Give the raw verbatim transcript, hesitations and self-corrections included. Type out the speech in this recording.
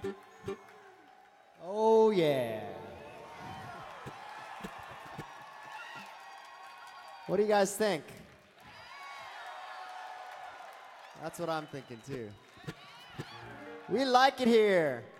Oh, yeah. What do you guys think? That's what I'm thinking too. We like it here.